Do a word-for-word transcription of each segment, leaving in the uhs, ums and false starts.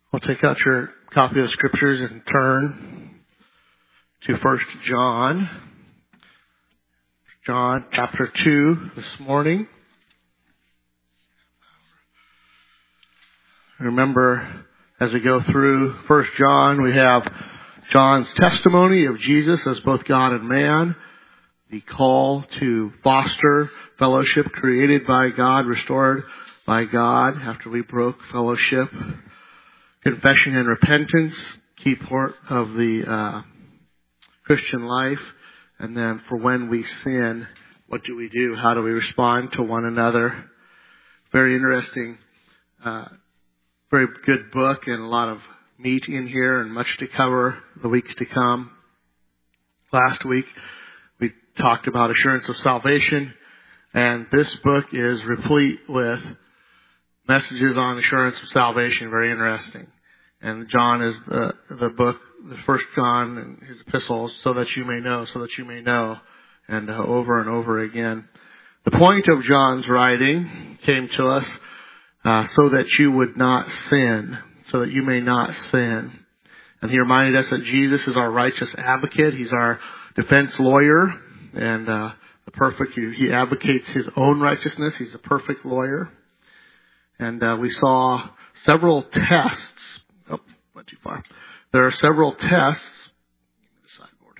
Well, take out your copy of the scriptures and turn to First John. John chapter two this morning. Remember, as we go through First John, we have John's testimony of Jesus as both God and man, the call to foster fellowship created by God, restored by God after we broke fellowship, confession and repentance, key part of the uh, Christian life, and then for when we sin, what do we do? How do we respond to one another? Very interesting, uh, very good book, and a lot of meat in here and much to cover the weeks to come. Last week, we talked about assurance of salvation, and this book is replete with messages on assurance of salvation. Very interesting. And John is the, the book, the first John and his epistles, so that you may know, so that you may know, and uh, over and over again. The point of John's writing came to us uh, so that you would not sin, so that you may not sin. And he reminded us that Jesus is our righteous advocate. He's our defense lawyer, and uh, the perfect. He advocates his own righteousness. He's a perfect lawyer. And uh, we saw several tests. Oh, went too far. There are several tests. Sideboard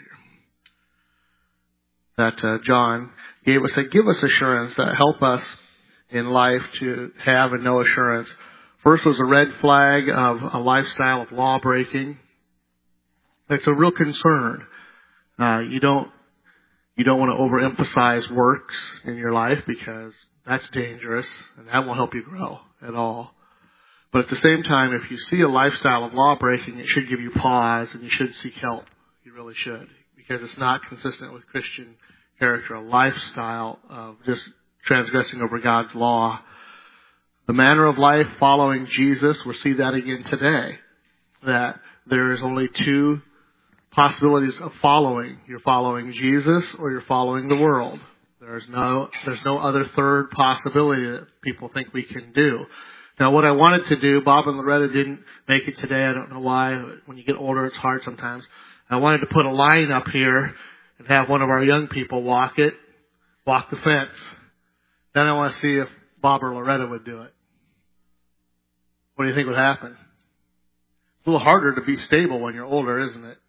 here. That uh, John gave us that give us assurance, that help us in life to have and know assurance. First was a red flag of a lifestyle of law breaking. It's a real concern. Uh, you don't you don't want to overemphasize works in your life because that's dangerous and that won't help you grow at all. But at the same time, if you see a lifestyle of law breaking, it should give you pause and you should seek help. You really should, because it's not consistent with Christian character. A lifestyle of just transgressing over God's law. The manner of life following Jesus, we'll see that again today. That there is only two possibilities of following. You're following Jesus or you're following the world. There's no, there's no other third possibility that people think we can do. Now, what I wanted to do, Bob and Loretta didn't make it today. I don't know why. When you get older, it's hard sometimes. I wanted to put a line up here and have one of our young people walk it, walk the fence. Then I want to see if Bob or Loretta would do it. What do you think would happen? It's a little harder to be stable when you're older, isn't it?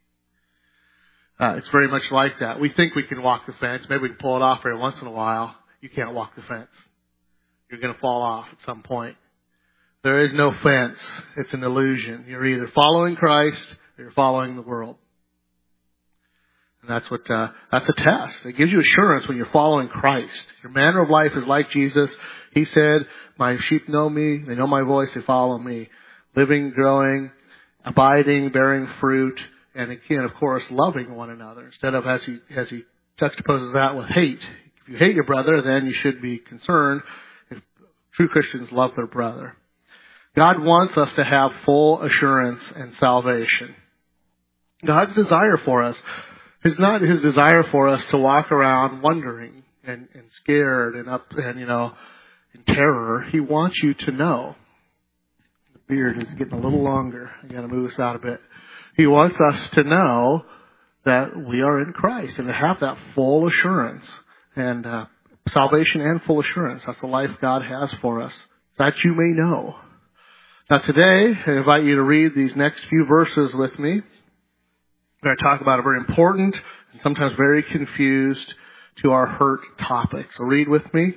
Uh, it's very much like that. We think we can walk the fence. Maybe we can pull it off every once in a while. You can't walk the fence. You're going to fall off at some point. There is no fence. It's an illusion. You're either following Christ or you're following the world. And that's what, uh, that's a test. It gives you assurance when you're following Christ. Your manner of life is like Jesus. He said, my sheep know me. They know my voice. They follow me. Living, growing, abiding, bearing fruit. And again, of course, loving one another. Instead of, as he, as he juxtaposes that with hate. If you hate your brother, then you should be concerned. True Christians love their brother. God wants us to have full assurance and salvation. God's desire for us is not His desire for us to walk around wondering and, and scared and up and, you know, in terror. He wants you to know. The beard is getting a little longer. I got to move this out a bit. He wants us to know that we are in Christ and to have that full assurance and uh, salvation and full assurance. That's the life God has for us, that you may know. Now today, I invite you to read these next few verses with me. We're going to talk about a very important and sometimes very confused to our hurt topic. So read with me.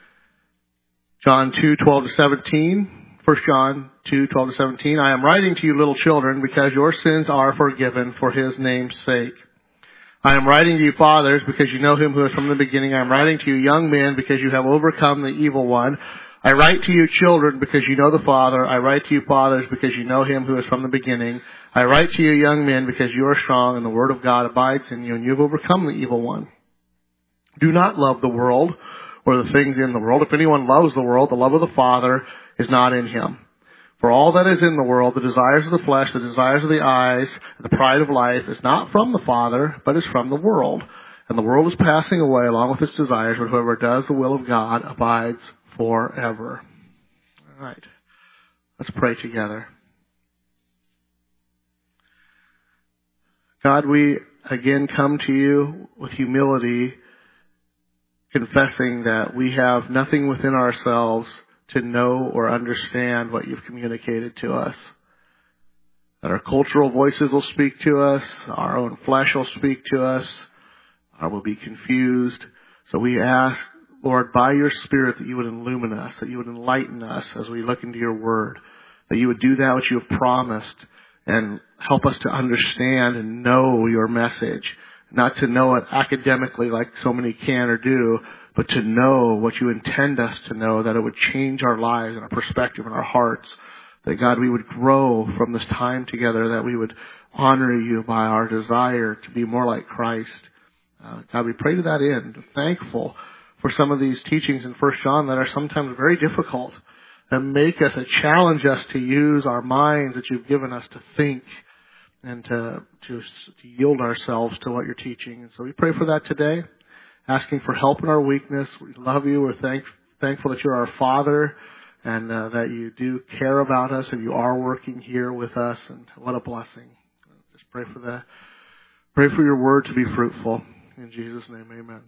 John two, twelve to seventeen. First John two, twelve to seventeen. I am writing to you, little children, because your sins are forgiven for His name's sake. I am writing to you, fathers, because you know Him who is from the beginning. I am writing to you, young men, because you have overcome the evil one. I write to you, children, because you know the Father. I write to you, fathers, because you know Him who is from the beginning. I write to you, young men, because you are strong, and the word of God abides in you, and you have overcome the evil one. Do not love the world or the things in the world. If anyone loves the world, the love of the Father is not in him. For all that is in the world, the desires of the flesh, the desires of the eyes, and the pride of life, is not from the Father, but is from the world. And the world is passing away along with its desires, but whoever does the will of God abides forever. All right. Let's pray together. God, we again come to you with humility, confessing that we have nothing within ourselves to know or understand what you've communicated to us. That our cultural voices will speak to us, our own flesh will speak to us, or we'll be confused. So we ask, Lord, by your Spirit, that you would illumine us, that you would enlighten us as we look into your word, that you would do that which you have promised and help us to understand and know your message. Not to know it academically like so many can or do, but to know what you intend us to know, that it would change our lives and our perspective and our hearts. That, God, we would grow from this time together, that we would honor you by our desire to be more like Christ. Uh, God, we pray to that end. Thankful for some of these teachings in First John that are sometimes very difficult and make us and challenge us to use our minds that you've given us to think and to, to, to yield ourselves to what you're teaching. And so we pray for that today, asking for help in our weakness. We love you. We're thank, thankful that you're our Father and uh, that you do care about us and you are working here with us. And what a blessing. Just pray for that. Pray for your word to be fruitful. In Jesus' name, amen.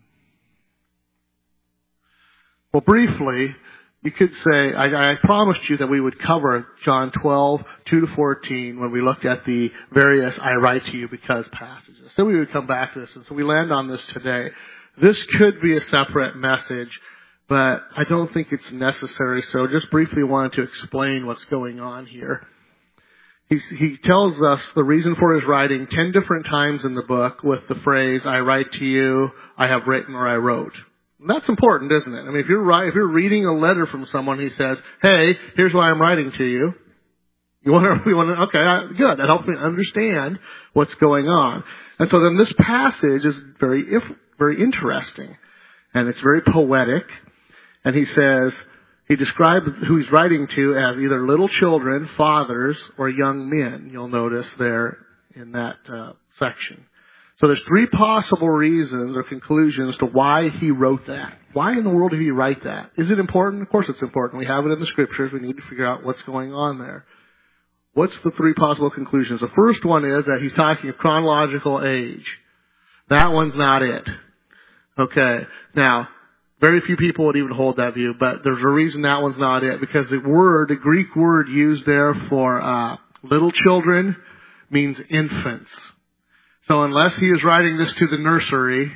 Well, briefly, you could say, I, I promised you that we would cover John twelve, two to fourteen when we looked at the various I write to you because passages. So we would come back to this, and so we land on this today. This could be a separate message, but I don't think it's necessary, so just briefly wanted to explain what's going on here. He, he tells us the reason for his writing ten different times in the book with the phrase, I write to you, I have written, or I wrote. That's important, isn't it? I mean, if you're if you're reading a letter from someone, he says, "Hey, here's why I'm writing to you." You want to, you want to, okay, good. That helps me understand what's going on. And so then this passage is very, if, very interesting, and it's very poetic. And he says he describes who he's writing to as either little children, fathers, or young men. You'll notice there in that uh, section. So there's three possible reasons or conclusions to why he wrote that. Why in the world did he write that? Is it important? Of course it's important. We have it in the scriptures. We need to figure out what's going on there. What's the three possible conclusions? The first one is that he's talking of chronological age. That one's not it. Okay. Now, very few people would even hold that view, but there's a reason that one's not it, because the word, the Greek word used there for uh little children means infants. So unless he is writing this to the nursery,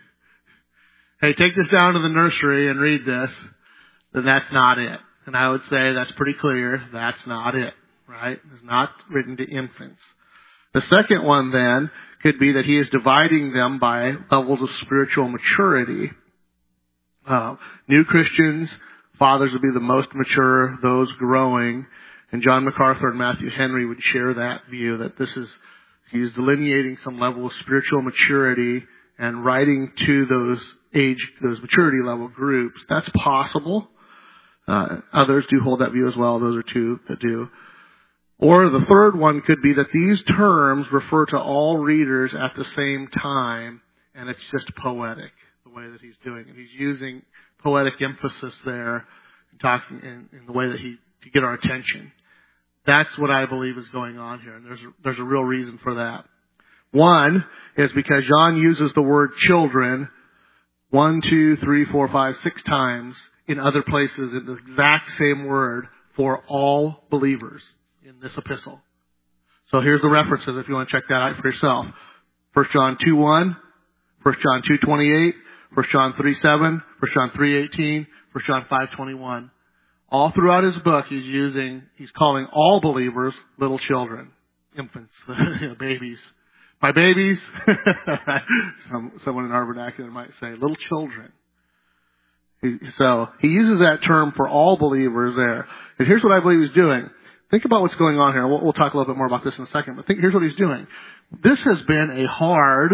hey, take this down to the nursery and read this, then that's not it. And I would say that's pretty clear. That's not it, right? It's not written to infants. The second one then could be that he is dividing them by levels of spiritual maturity. Uh, new Christians, fathers would be the most mature, those growing. And John MacArthur and Matthew Henry would share that view, that this is he's delineating some level of spiritual maturity and writing to those age, those maturity level groups. That's possible. Uh, others do hold that view as well. Those are two that do. Or the third one could be that these terms refer to all readers at the same time, and it's just poetic, the way that he's doing it. He's using poetic emphasis there, talking in, in the way that he, to get our attention. That's what I believe is going on here, and there's a, there's a real reason for that. One is because John uses the word children one, two, three, four, five, six times in other places in the exact same word for all believers in this epistle. So here's the references if you want to check that out for yourself. First John two one, First John two twenty-eight, First John three seven, First John three eighteen, First John five twenty-one. All throughout his book, he's using, he's calling all believers little children, infants, you know, babies. By babies, Some, someone in our vernacular might say little children. He, so he uses that term for all believers there. And here's what I believe he's doing. Think about what's going on here. We'll, we'll talk a little bit more about this in a second, but think, here's what he's doing. This has been a hard,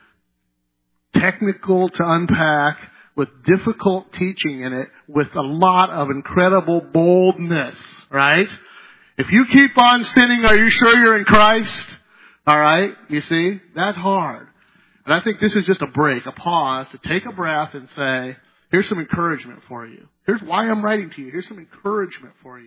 technical to unpack, with difficult teaching in it, with a lot of incredible boldness, right? If you keep on sinning, are you sure you're in Christ? All right? You see? That's hard. And I think this is just a break, a pause, to take a breath and say, here's some encouragement for you. Here's why I'm writing to you. Here's some encouragement for you.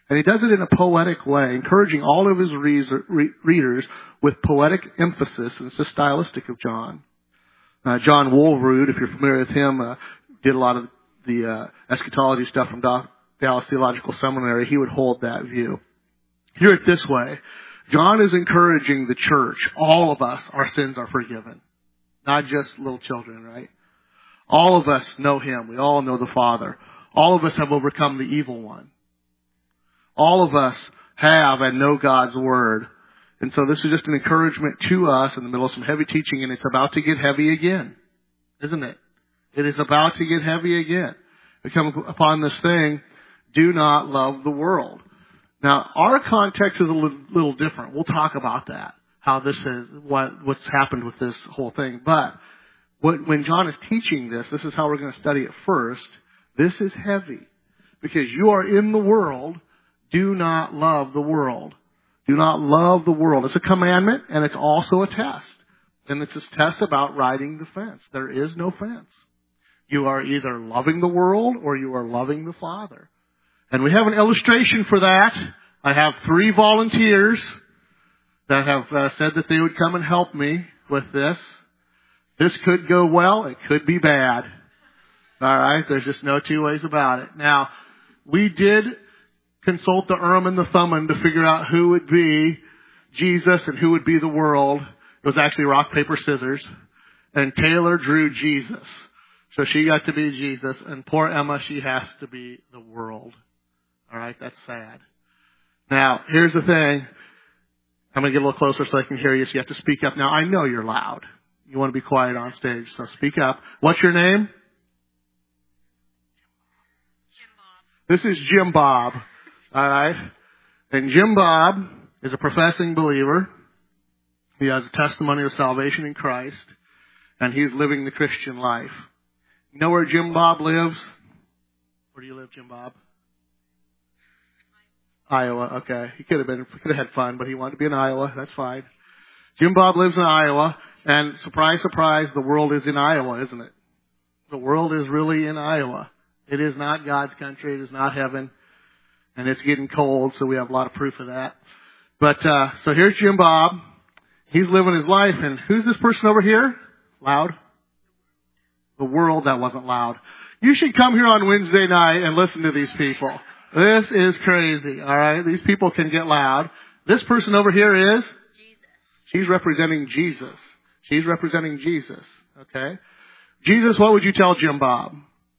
And he does it in a poetic way, encouraging all of his re- readers with poetic emphasis. And it's just stylistic of John. Uh, John Walrood, if you're familiar with him, uh, did a lot of the uh, eschatology stuff from Dallas Theological Seminary. He would hold that view. Hear it this way. John is encouraging the church, all of us, our sins are forgiven. Not just little children, right? All of us know him. We all know the Father. All of us have overcome the evil one. All of us have and know God's Word. And so this is just an encouragement to us in the middle of some heavy teaching, and it's about to get heavy again. Isn't it? It is about to get heavy again. We come upon this thing, do not love the world. Now, our context is a little, little different. We'll talk about that, how this is, what, what's happened with this whole thing. But what, when John is teaching this, this is how we're going to study it first. This is heavy because you are in the world. Do not love the world. Do not love the world. It's a commandment and it's also a test. And it's this test about riding the fence. There is no fence. You are either loving the world or you are loving the Father. And we have an illustration for that. I have three volunteers that have uh, said that they would come and help me with this. This could go well. It could be bad. All right? There's just no two ways about it. Now, we did consult the Urim and the Thummim to figure out who would be Jesus and who would be the world. It was actually rock, paper, scissors. And Taylor drew Jesus. So she got to be Jesus. And poor Emma, she has to be the world. All right? That's sad. Now, here's the thing. I'm going to get a little closer so I can hear you, so you have to speak up. Now, I know you're loud. You want to be quiet on stage, so speak up. What's your name? Jim Bob. This is Jim Bob. All right? And Jim Bob is a professing believer. He has a testimony of salvation in Christ, and he's living the Christian life. You know where Jim Bob lives? Where do you live, Jim Bob? Iowa, okay. He could have been, could have had fun, but he wanted to be in Iowa. That's fine. Jim Bob lives in Iowa, and surprise, surprise, the world is in Iowa, isn't it? The world is really in Iowa. It is not God's country. It is not heaven. And it's getting cold, so we have a lot of proof of that. But, uh, so here's Jim Bob. He's living his life, and who's this person over here? Loud? The world. That wasn't loud. You should come here on Wednesday night and listen to these people. This is crazy, all right? These people can get loud. This person over here is? Jesus. She's representing Jesus. She's representing Jesus, okay? Jesus, what would you tell Jim Bob?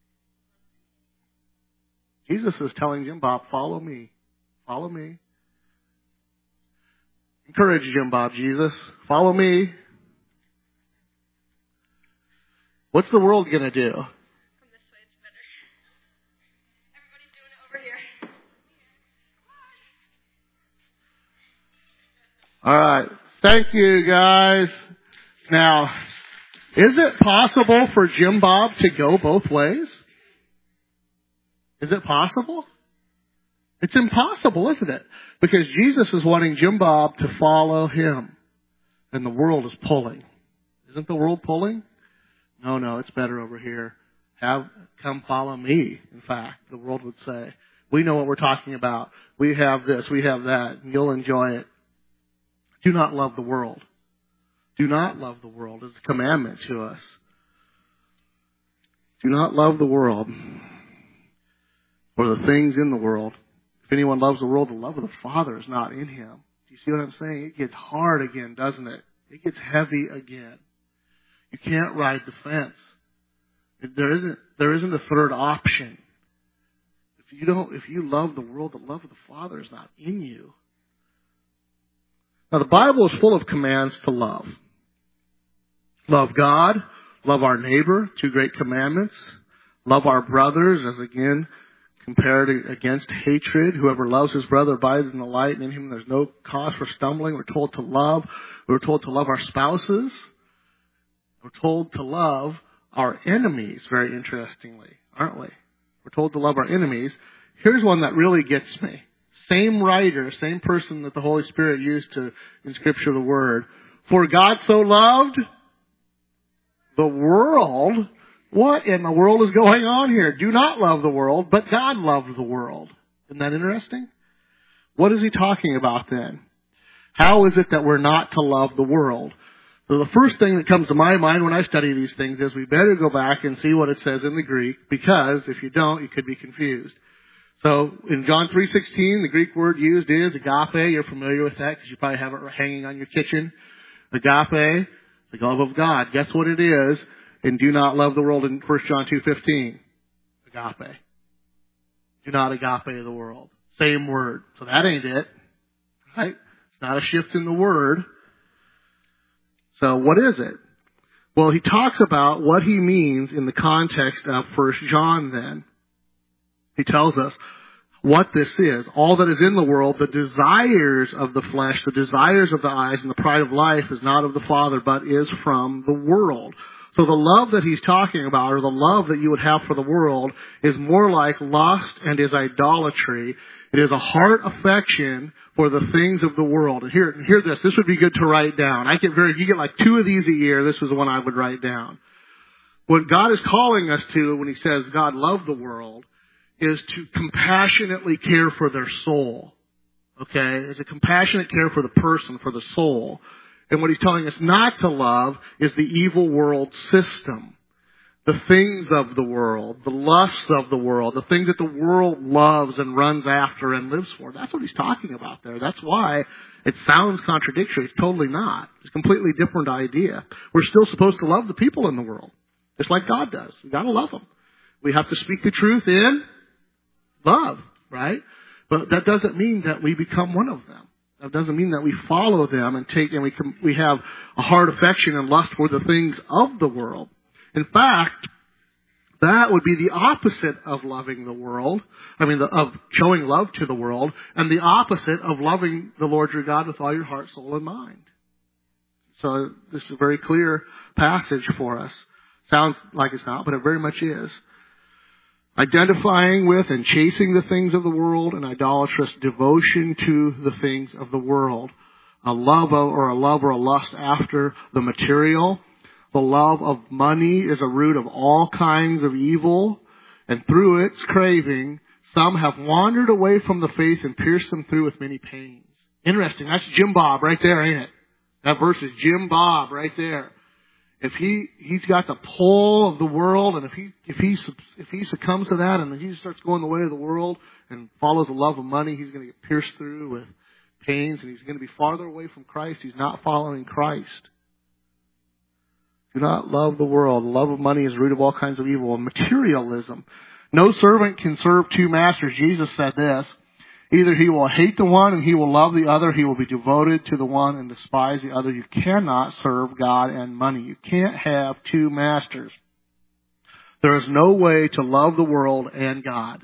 Jesus is telling Jim Bob, follow me. Follow me. Encourage Jim Bob, Jesus. Follow me. What's the world going to do? From this way, it's better. Everybody's doing it over here. All right. Thank you, guys. Now, is it possible for Jim Bob to go both ways? Is it possible? It's impossible, isn't it? Because Jesus is wanting Jim Bob to follow him. And the world is pulling. Isn't the world pulling? No, no, it's better over here. Have, come follow me, in fact, the world would say. We know what we're talking about. We have this, we have that, and you'll enjoy it. Do not love the world. Do not love the world. It's a commandment to us. Do not love the world or the things in the world. If anyone loves the world, the love of the Father is not in him. Do you see what I'm saying? It gets hard again, doesn't it? It gets heavy again. You can't ride the fence. There isn't, there isn't a third option. If you don't, if you love the world, the love of the Father is not in you. Now the Bible is full of commands to love. Love God, love our neighbor, two great commandments. Love our brothers, as again, compared against hatred. Whoever loves his brother abides in the light, and in him there's no cause for stumbling. We're told to love. We're told to love our spouses. We're told to love our enemies, very interestingly, aren't we? We're told to love our enemies. Here's one that really gets me. Same writer, same person that the Holy Spirit used to, in Scripture, the Word. For God so loved the world. What in the world is going on here? Do not love the world, but God loved the world. Isn't that interesting? What is he talking about then? How is it that we're not to love the world? So the first thing that comes to my mind when I study these things is we better go back and see what it says in the Greek, because if you don't, you could be confused. So in John three sixteen, the Greek word used is agape. You're familiar with that because you probably have it hanging on your kitchen. Agape, the love of God. Guess what it is? And do not love the world in First John two fifteen. Agape. Do not agape the world. Same word. So that ain't it. Right? It's not a shift in the word. So what is it? Well, he talks about what he means in the context of First John then. He tells us what this is. All that is in the world, the desires of the flesh, the desires of the eyes, and the pride of life is not of the Father, but is from the world. So the love that he's talking about, or the love that you would have for the world, is more like lust and is idolatry. It is a heart affection for the things of the world. And here, hear this. This would be good to write down. I get very, you get like two of these a year. This is the one I would write down. What God is calling us to when he says God loved the world is to compassionately care for their soul. Okay? It's a compassionate care for the person, for the soul. And what he's telling us not to love is the evil world system. The things of the world, the lusts of the world, the things that the world loves and runs after and lives for. That's what he's talking about there. That's why it sounds contradictory. It's totally not. It's a completely different idea. We're still supposed to love the people in the world, just like God does. We've got to love them. We have to speak the truth in love, right? But that doesn't mean that we become one of them. That doesn't mean that we follow them and take and we can, we have a heart affection and lust for the things of the world. In fact, that would be the opposite of loving the world. I mean, the, of showing love to the world, and the opposite of loving the Lord your God with all your heart, soul, and mind. So this is a very clear passage for us. Sounds like it's not, but it very much is. Identifying with and chasing the things of the world, and idolatrous devotion to the things of the world. A love of, or a love or a lust after the material. The love of money is a root of all kinds of evil, and through its craving, some have wandered away from the faith and pierced them through with many pains. Interesting. That's Jim Bob right there, ain't it? That verse is Jim Bob right there. If he, he's got the pull of the world, and if he, if he, if he succumbs to that and he starts going the way of the world and follows the love of money, he's going to get pierced through with pains, and he's going to be farther away from Christ. He's not following Christ. Do not love the world. The love of money is the root of all kinds of evil. And materialism. No servant can serve two masters. Jesus said this. Either he will hate the one and he will love the other. He will be devoted to the one and despise the other. You cannot serve God and money. You can't have two masters. There is no way to love the world and God.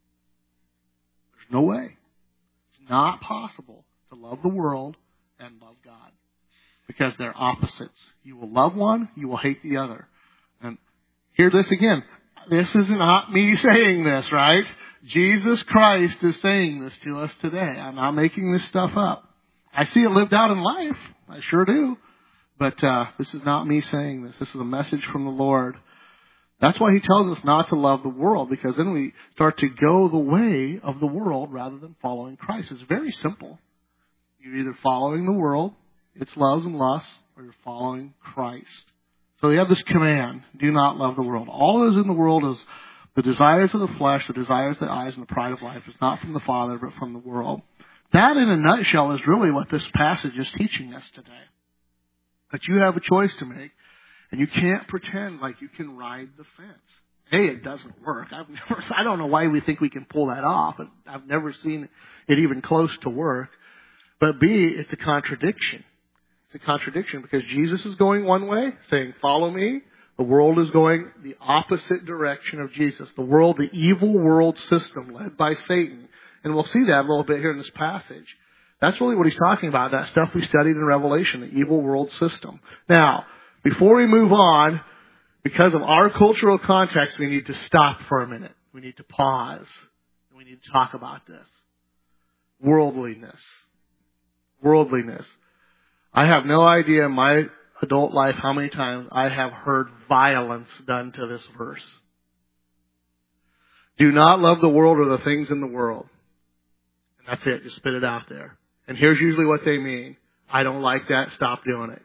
There's no way. It's not possible to love the world and love God. Because they're opposites. You will love one, you will hate the other. And hear this again. This is not me saying this, right? Jesus Christ is saying this to us today. I'm not making this stuff up. I see it lived out in life. I sure do. But uh, this is not me saying this. This is a message from the Lord. That's why he tells us not to love the world, because then we start to go the way of the world rather than following Christ. It's very simple. You're either following the world, its loves and lusts, or you're following Christ. So we have this command, do not love the world. All that is in the world is the desires of the flesh, the desires of the eyes, and the pride of life. It's not from the Father, but from the world. That, in a nutshell, is really what this passage is teaching us today. That you have a choice to make, and you can't pretend like you can ride the fence. A, it doesn't work. I've never, I don't know why we think we can pull that off. I've never seen it even close to work. But B, it's a contradiction. It's a contradiction because Jesus is going one way, saying, follow me. The world is going the opposite direction of Jesus. The world, the evil world system led by Satan. And we'll see that a little bit here in this passage. That's really what he's talking about, that stuff we studied in Revelation, the evil world system. Now, before we move on, because of our cultural context, we need to stop for a minute. We need to pause. And we need to talk about this. Worldliness. Worldliness. I have no idea in my adult life how many times I have heard violence done to this verse. Do not love the world or the things in the world. And that's it. Just spit it out there. And here's usually what they mean. I don't like that. Stop doing it.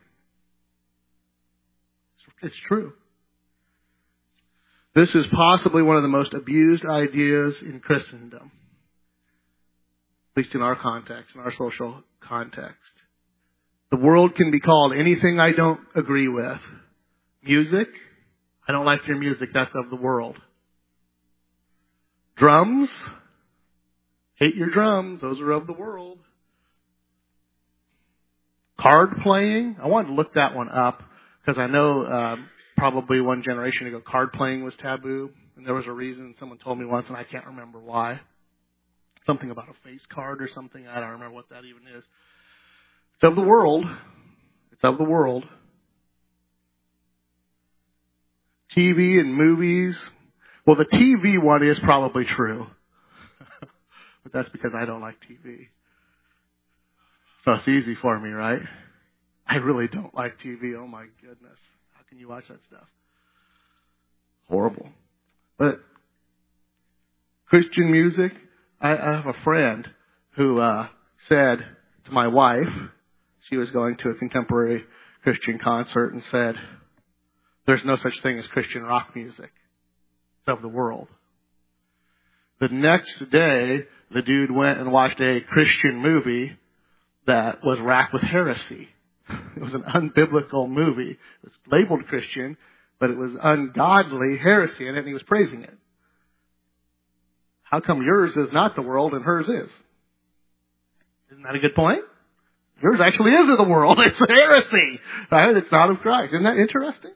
It's true. This is possibly one of the most abused ideas in Christendom. At least in our context, in our social context. The world can be called anything I don't agree with. Music, I don't like your music, that's of the world. Drums, hate your drums, those are of the world. Card playing, I wanted to look that one up because I know uh, probably one generation ago card playing was taboo. And there was a reason, someone told me once and I can't remember why. Something about a face card or something, I don't remember what that even is. It's of the world. It's of the world. T V and movies. Well, the T V one is probably true. But that's because I don't like T V. So it's easy for me, right? I really don't like T V. Oh my goodness. How can you watch that stuff? Horrible. But Christian music, I, I have a friend who uh, said to my wife, she was going to a contemporary Christian concert and said, there's no such thing as Christian rock music. It's of the world. The next day, the dude went and watched a Christian movie that was racked with heresy. It was an unbiblical movie. It was labeled Christian, but it was ungodly heresy in it, and he was praising it. How come yours is not the world and hers is? Isn't that a good point? Yours actually is of the world. It's heresy. Right? It's not of Christ. Isn't that interesting?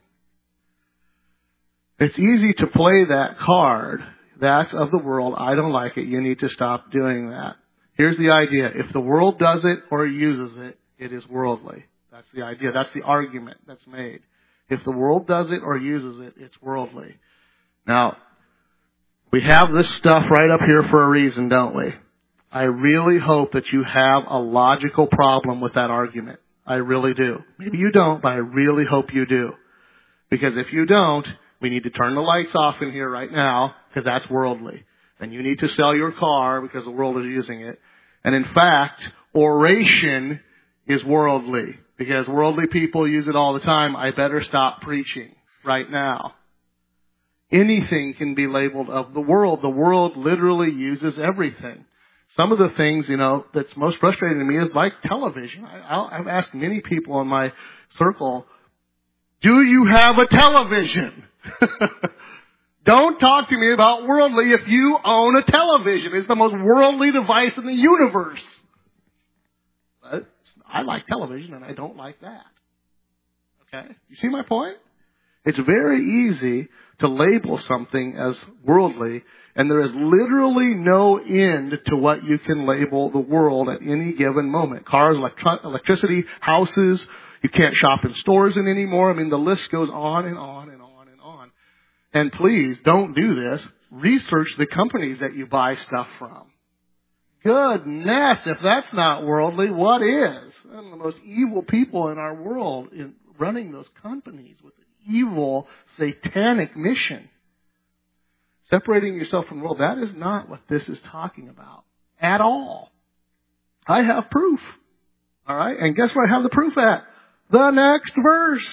It's easy to play that card. That's of the world. I don't like it. You need to stop doing that. Here's the idea. If the world does it or uses it, it is worldly. That's the idea. That's the argument that's made. If the world does it or uses it, it's worldly. Now, we have this stuff right up here for a reason, don't we? I really hope that you have a logical problem with that argument. I really do. Maybe you don't, but I really hope you do. Because if you don't, we need to turn the lights off in here right now, because that's worldly. And you need to sell your car because the world is using it. And in fact, oration is worldly. Because worldly people use it all the time. I better stop preaching right now. Anything can be labeled of the world. The world literally uses everything. Some of the things, you know, that's most frustrating to me is like television. I, I'll, I've asked many people in my circle, do you have a television? Don't talk to me about worldly if you own a television. It's the most worldly device in the universe. But I like television and I don't like that. Okay? You see my point? It's very easy to label something as worldly, and there is literally no end to what you can label the world at any given moment. Cars, electri- electricity, houses, you can't shop in stores in anymore. I mean, the list goes on and on and on and on. And please, don't do this. Research the companies that you buy stuff from. Goodness, if that's not worldly, what is? One of the most evil people in our world in running those companies with an evil, satanic mission. Separating yourself from the world, that is not what this is talking about at all. I have proof. All right? And guess where I have the proof at? The next verse.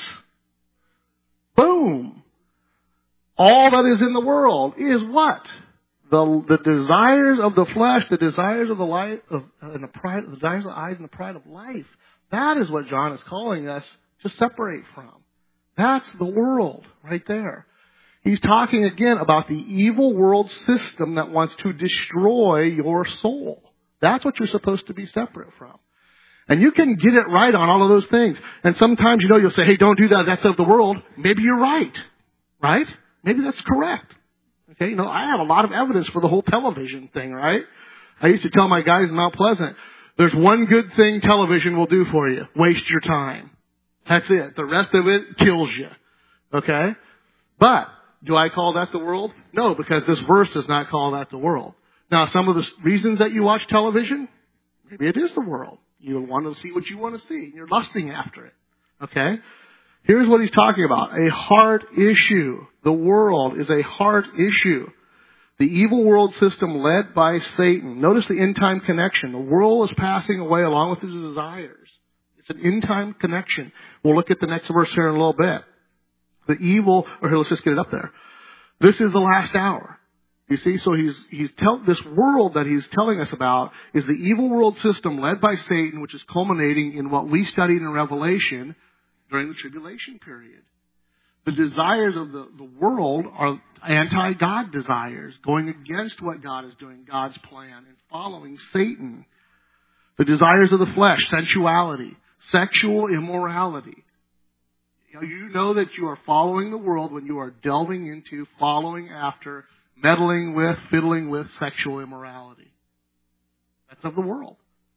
Boom. All that is in the world is what? The, the desires of the flesh, the desires of the life, of, and the pride, the desires of the eyes and the pride of life. That is what John is calling us to separate from. That's the world right there. He's talking again about the evil world system that wants to destroy your soul. That's what you're supposed to be separate from. And you can get it right on all of those things. And sometimes, you know, you'll say, hey, don't do that. That's of the world. Maybe you're right. Right? Maybe that's correct. Okay, you know, I have a lot of evidence for the whole television thing, right? I used to tell my guys in Mount Pleasant, there's one good thing television will do for you. Waste your time. That's it. The rest of it kills you. Okay? But, do I call that the world? No, because this verse does not call that the world. Now, some of the reasons that you watch television, maybe it is the world. You want to see what you want to see. You're lusting after it. Okay? Here's what he's talking about. A heart issue. The world is a heart issue. The evil world system led by Satan. Notice the end-time connection. The world is passing away along with its desires. It's an end-time connection. We'll look at the next verse here in a little bit. The evil, or here, let's just get it up there. This is the last hour. You see, so he's, he's tell, this world that he's telling us about is the evil world system led by Satan, which is culminating in what we studied in Revelation during the tribulation period. The desires of the, the world are anti-God desires, going against what God is doing, God's plan, and following Satan. The desires of the flesh, sensuality, sexual immorality. You know, you know that you are following the world when you are delving into, following after, meddling with, fiddling with sexual immorality. That's of the world.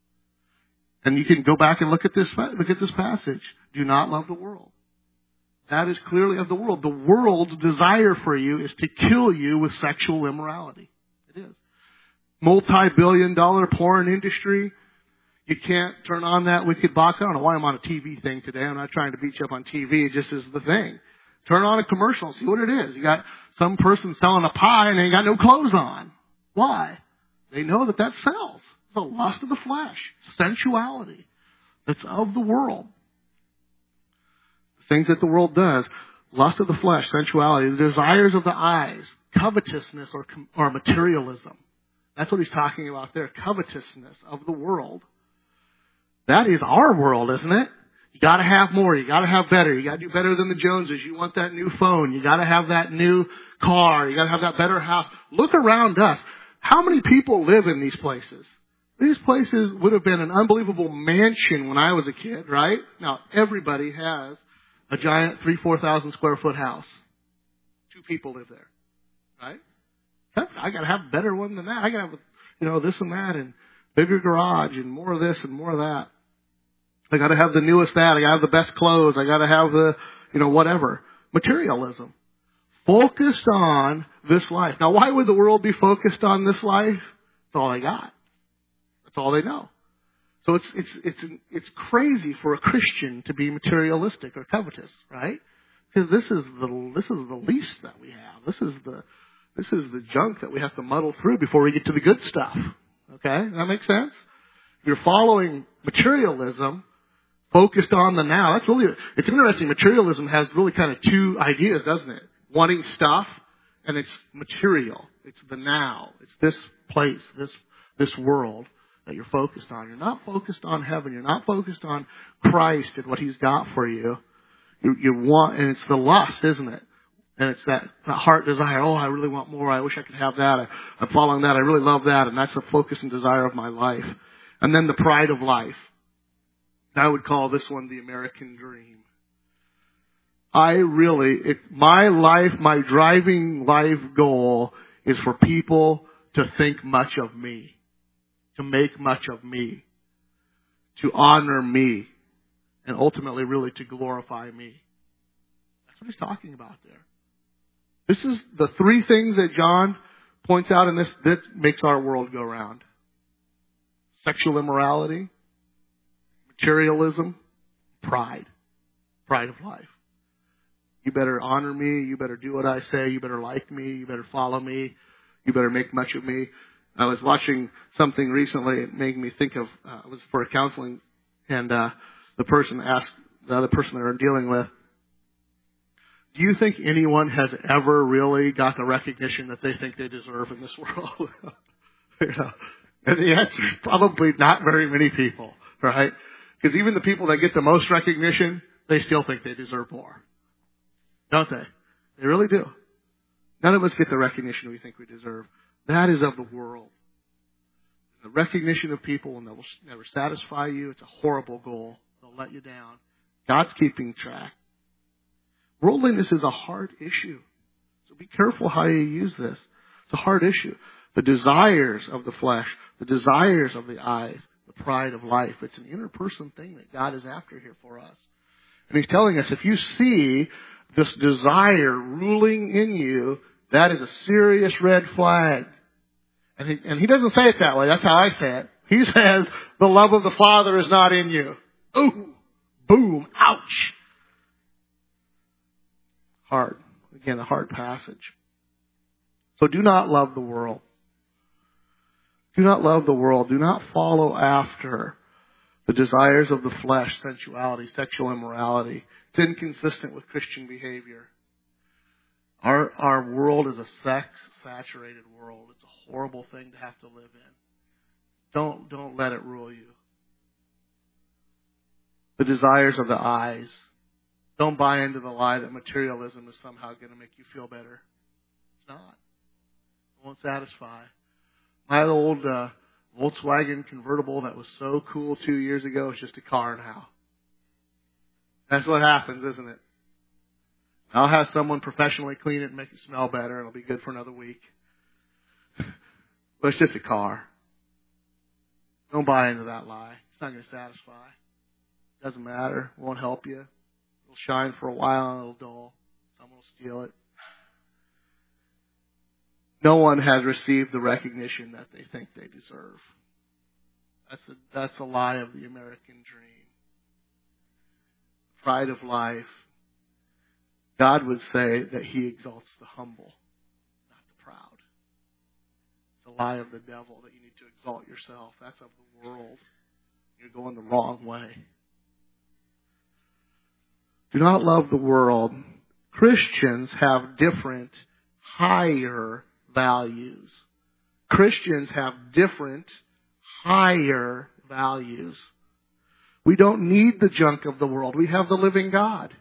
And you can go back and look at this, look at this passage. Do not love the world. That is clearly of the world. The world's desire for you is to kill you with sexual immorality. It is. Multi-billion dollar porn industry. You can't turn on that wicked box. I don't know why I'm on a T V thing today. I'm not trying to beat you up on T V. It just is the thing. Turn on a commercial and see what it is. You got some person selling a pie and they ain't got no clothes on. Why? They know that that sells. It's the lust of the flesh. Sensuality. That's of the world. Things that the world does, lust of the flesh, sensuality, the desires of the eyes, covetousness or, or materialism. That's what he's talking about there, covetousness of the world. That is our world, isn't it? You gotta have more, you gotta have better, you gotta do better than the Joneses, you want that new phone, you gotta have that new car, you gotta have that better house. Look around us. How many people live in these places? These places would have been an unbelievable mansion when I was a kid, right? Now, everybody has a giant three, four thousand square foot house. Two people live there, right? I got to have a better one than that. I got to have, you know, this and that, and bigger garage, and more of this and more of that. I got to have the newest that. I got to have the best clothes. I got to have the, you know, whatever. Materialism, focused on this life. Now, why would the world be focused on this life? That's all they got. That's all they know. So it's it's it's it's crazy for a Christian to be materialistic or covetous, right? Because this is the this is the least that we have. This is the this is the junk that we have to muddle through before we get to the good stuff. Okay, does that make sense? If you're following materialism, focused on the now. That's really it's interesting. Materialism has really kind of two ideas, doesn't it? Wanting stuff, and it's material. It's the now. It's this place, this this world that you're focused on. You're not focused on heaven. You're not focused on Christ and what He's got for you. You, you want, and it's the lust, isn't it? And it's that, that heart desire. Oh, I really want more. I wish I could have that. I, I'm following that. I really love that. And that's the focus and desire of my life. And then the pride of life. I would call this one the American dream. I really, it, my life, my driving life goal is for people to think much of me. To make much of me, to honor me, and ultimately really to glorify me. That's what he's talking about there. This is the three things that John points out in this that makes our world go round. Sexual immorality, materialism, pride. Pride of life. You better honor me, you better do what I say, you better like me, you better follow me, you better make much of me. I was watching something recently. It made me think of, uh, it was for a counseling, and uh, the person asked the other person they were dealing with, do you think anyone has ever really got the recognition that they think they deserve in this world? You know? And the answer is probably not very many people, right? Because even the people that get the most recognition, they still think they deserve more. Don't they? They really do. None of us get the recognition we think we deserve. That is of the world. The recognition of people will never, never satisfy you. It's a horrible goal. They'll let you down. God's keeping track. Worldliness is a hard issue. So be careful how you use this. It's a hard issue. The desires of the flesh, the desires of the eyes, the pride of life. It's an interperson thing that God is after here for us. And He's telling us, if you see this desire ruling in you, that is a serious red flag. And he, and he doesn't say it that way. That's how I say it. He says, the love of the Father is not in you. Ooh, boom, ouch. Hard. Again, a hard passage. So do not love the world. Do not love the world. Do not follow after the desires of the flesh, sensuality, sexual immorality. It's inconsistent with Christian behavior. Our our world is a sex-saturated world. It's a horrible thing to have to live in. Don't don't let it rule you. The desires of the eyes. Don't buy into the lie that materialism is somehow going to make you feel better. It's not. It won't satisfy. My old uh, Volkswagen convertible that was so cool two years ago is just a car now. That's what happens, isn't it? I'll have someone professionally clean it and make it smell better, and it'll be good for another week. But it's just a car. Don't buy into that lie. It's not going to satisfy. It doesn't matter. It won't help you. It'll shine for a while and it'll dull. Someone will steal it. No one has received the recognition that they think they deserve. That's a, that's a lie of the American dream. Pride of life. God would say that He exalts the humble, not the proud. It's a lie of the devil that you need to exalt yourself. That's of the world. You're going the wrong way. Do not love the world. Christians have different, higher values. Christians have different, higher values. We don't need the junk of the world. We have the living God.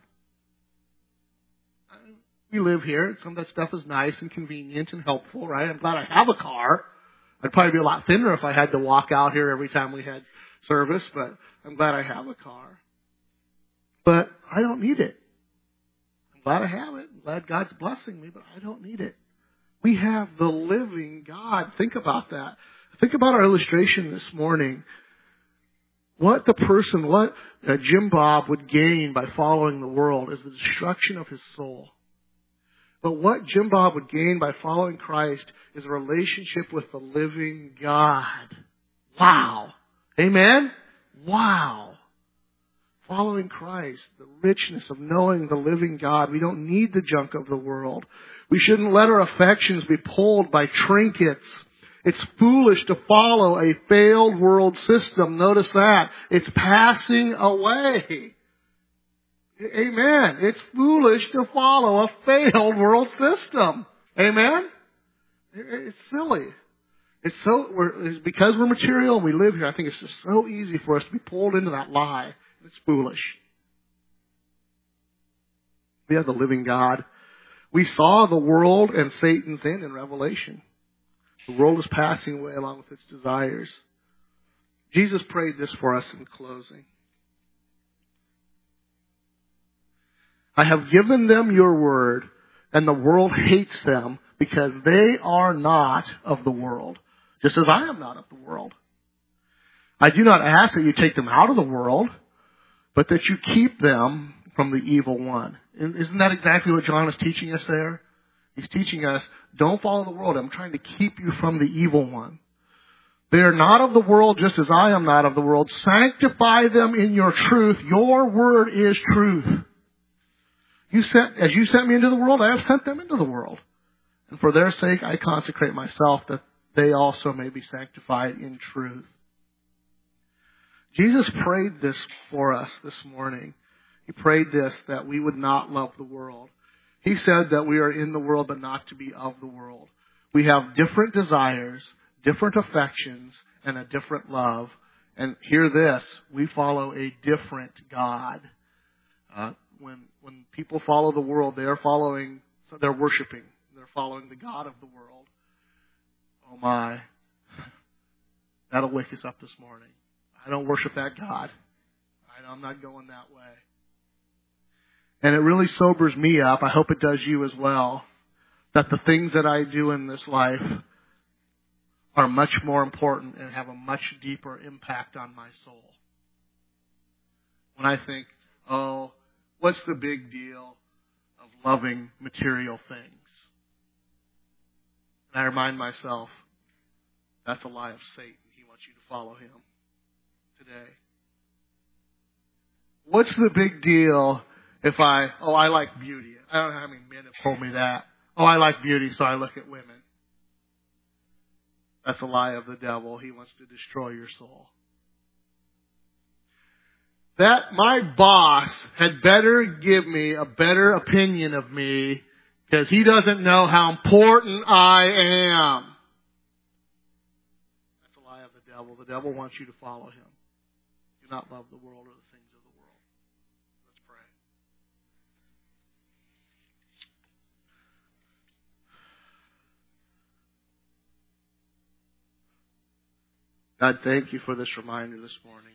We live here. Some of that stuff is nice and convenient and helpful, right? I'm glad I have a car. I'd probably be a lot thinner if I had to walk out here every time we had service, but I'm glad I have a car. But I don't need it. I'm glad I have it. I'm glad God's blessing me, but I don't need it. We have the living God. Think about that. Think about our illustration this morning. What the person, what uh, Jim Bob would gain by following the world is the destruction of his soul. But what Jim Bob would gain by following Christ is a relationship with the living God. Wow. Amen? Wow. Following Christ, the richness of knowing the living God. We don't need the junk of the world. We shouldn't let our affections be pulled by trinkets. It's foolish to follow a failed world system. Notice that. It's passing away. Amen. It's foolish to follow a failed world system. Amen? It's silly. It's so, we're, it's because we're material and we live here, I think it's just so easy for us to be pulled into that lie. It's foolish. We have the living God. We saw the world and Satan's end in Revelation. The world is passing away along with its desires. Jesus prayed this for us in closing. I have given them your word, and the world hates them because they are not of the world, just as I am not of the world. I do not ask that you take them out of the world, but that you keep them from the evil one. Isn't that exactly what John is teaching us there? He's teaching us, don't follow the world. I'm trying to keep you from the evil one. They are not of the world, just as I am not of the world. Sanctify them in your truth. Your word is truth. You sent, as you sent me into the world, I have sent them into the world. And for their sake, I consecrate myself that they also may be sanctified in truth. Jesus prayed this for us this morning. He prayed this, that we would not love the world. He said that we are in the world, but not to be of the world. We have different desires, different affections, and a different love. And hear this, we follow a different God. Uh, when when people follow the world, they are following, they're worshiping. They're following the God of the world. Oh my. That'll wake us up this morning. I don't worship that God. I'm not going that way. And it really sobers me up. I hope it does you as well. That the things that I do in this life are much more important and have a much deeper impact on my soul. When I think, oh, what's the big deal of loving material things? And I remind myself, that's a lie of Satan. He wants you to follow him today. What's the big deal if I, oh, I like beauty? I don't know how many men have told me that. Oh, I like beauty, so I look at women. That's a lie of the devil. He wants to destroy your soul. That my boss had better give me a better opinion of me because he doesn't know how important I am. That's a lie of the devil. The devil wants you to follow him. Do not love the world or the things of the world. Let's pray. God, thank you for this reminder this morning.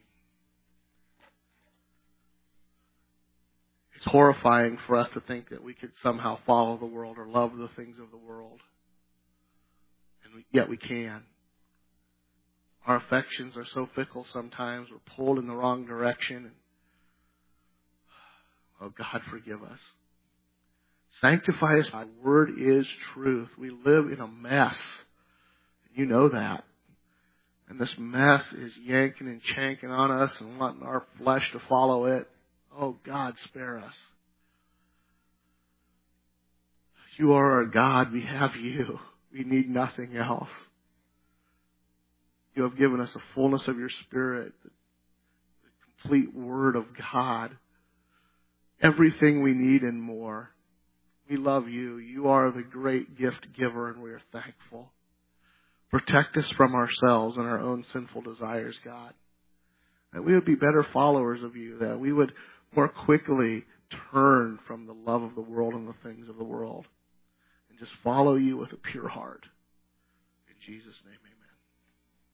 It's horrifying for us to think that we could somehow follow the world or love the things of the world. And we, yet we can. Our affections are so fickle sometimes. We're pulled in the wrong direction. And, oh, God, forgive us. Sanctify us. Thy word is truth. We live in a mess. You know that. And this mess is yanking and chanking on us and wanting our flesh to follow it. Oh, God, spare us. You are our God. We have you. We need nothing else. You have given us a fullness of your Spirit, the complete Word of God, everything we need and more. We love you. You are the great gift giver, and we are thankful. Protect us from ourselves and our own sinful desires, God. That we would be better followers of you, that we would more quickly turn from the love of the world and the things of the world and just follow you with a pure heart. In Jesus' name.